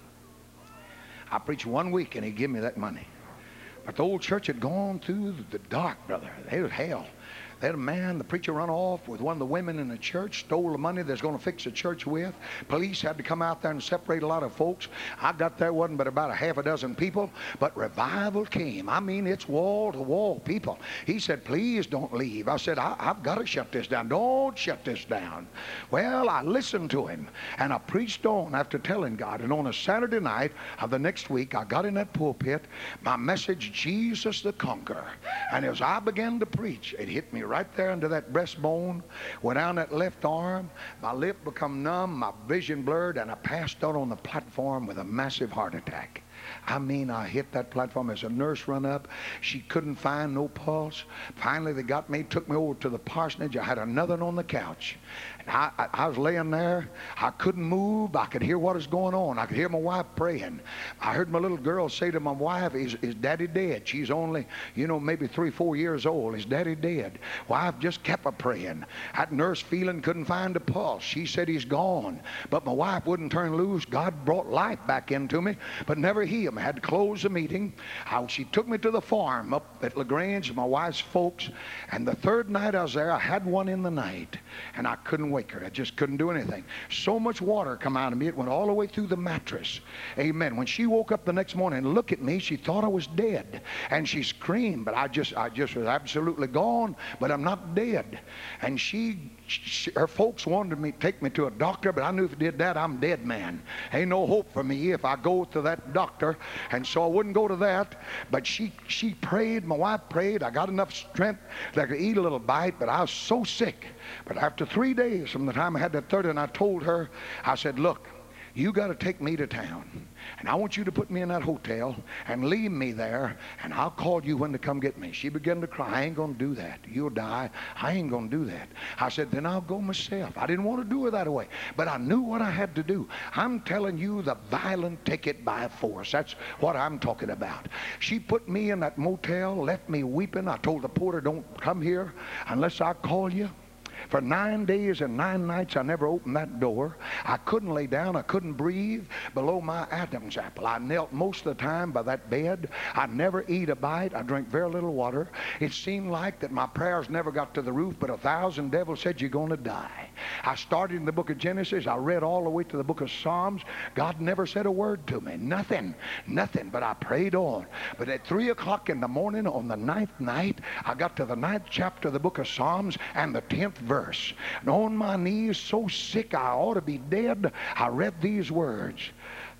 I preached one week, and he gave me that money. But the old church had gone through the dark, brother. It was hell. They had a man, the preacher, run off with one of the women in the church, stole the money they're going to fix the church with. Police had to come out there and separate a lot of folks. I got there, wasn't but about a half a dozen people, but revival came. I mean, it's wall to wall people. He said, please don't leave. I said, I, I've got to shut this down. Don't shut this down. Well, I listened to him, and I preached on after telling God. And on a Saturday night of the next week, I got in that pulpit, my message, Jesus the Conqueror. And as I began to preach, it hit me right there under that breastbone, went down that left arm, my lip become numb, my vision blurred, and I passed out on the platform with a massive heart attack. I mean, I hit that platform as a nurse run up. She couldn't find no pulse. Finally, they got me, took me over to the parsonage. I had another one on the couch. And I, I, I was laying there. I couldn't move. I could hear what was going on. I could hear my wife praying. I heard my little girl say to my wife, is, is Daddy dead? She's only, you know, maybe three, four years old. Is Daddy dead? Wife just kept her praying. That nurse feeling couldn't find a pulse. She said he's gone. But my wife wouldn't turn loose. God brought life back into me, but never healed. I had to close the meeting. I, she took me to the farm up at LaGrange, my wife's folks. And the third night I was there, I had one in the night, and I couldn't wake her. I just couldn't do anything. So much water come out of me, it went all the way through the mattress. Amen. When she woke up the next morning and looked at me, she thought I was dead, and she screamed. But I just, I just was absolutely gone. But I'm not dead. And she, she her folks wanted me to take me to a doctor, but I knew if I did that, I'm dead, man. Ain't no hope for me if I go to that doctor. And so I wouldn't go to that. But she she prayed, my wife prayed. I got enough strength that I could eat a little bite, but I was so sick. But after three days from the time I had that third, and I told her, I said, look, you got to take me to town, and I want you to put me in that hotel and leave me there, and I'll call you when to come get me. She began to cry. I ain't going to do that. You'll die. I ain't going to do that. I said, then I'll go myself. I didn't want to do it that way, but I knew what I had to do. I'm telling you, the violent take it by force. That's what I'm talking about. She put me in that motel, left me weeping. I told the porter, don't come here unless I call you. For nine days and nine nights, I never opened that door. I couldn't lay down. I couldn't breathe below my Adam's apple. I knelt most of the time by that bed. I never eat a bite. I drank very little water. It seemed like that my prayers never got to the roof, but a thousand devils said, you're going to die. I started in the book of Genesis. I read all the way to the book of Psalms. God never said a word to me. Nothing. Nothing. But I prayed on. But at three o'clock in the morning on the ninth night, I got to the ninth chapter of the book of Psalms and the tenth verse. And on my knees, so sick I ought to be dead, I read these words.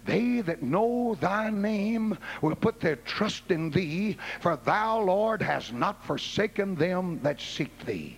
They that know thy name will put their trust in thee, for thou, Lord, hast not forsaken them that seek thee.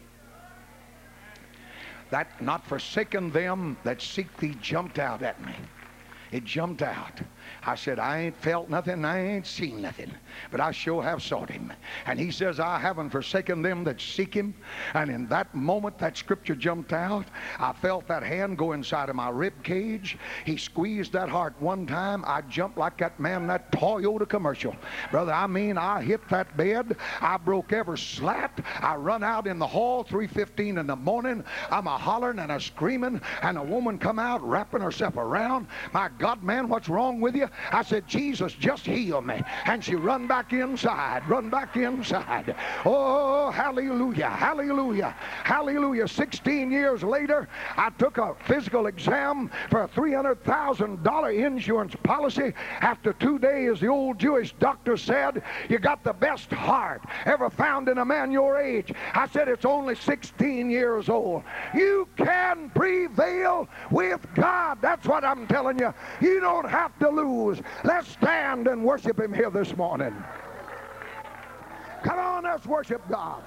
That not forsaken them that seek thee jumped out at me. It jumped out. I said, I ain't felt nothing, I ain't seen nothing, but I sure have sought him. And he says, I haven't forsaken them that seek him. And in that moment that scripture jumped out, I felt that hand go inside of my rib cage. He squeezed that heart one time. I jumped like that man in that Toyota commercial. Brother, I mean, I hit that bed. I broke every slat. I run out in the hall three fifteen in the morning. I'm a hollering and a screaming, and a woman come out wrapping herself around. My God, man, what's wrong with you? I said, Jesus, just heal me. And she run back inside, run back inside. Oh, hallelujah, hallelujah, hallelujah. sixteen years later, I took a physical exam for a three hundred thousand dollar insurance policy. After two days, the old Jewish doctor said, you got the best heart ever found in a man your age. I said, it's only sixteen years old. You can prevail with God. That's what I'm telling you. You don't have to lose. Let's stand and worship him here this morning. Come on, let's worship God.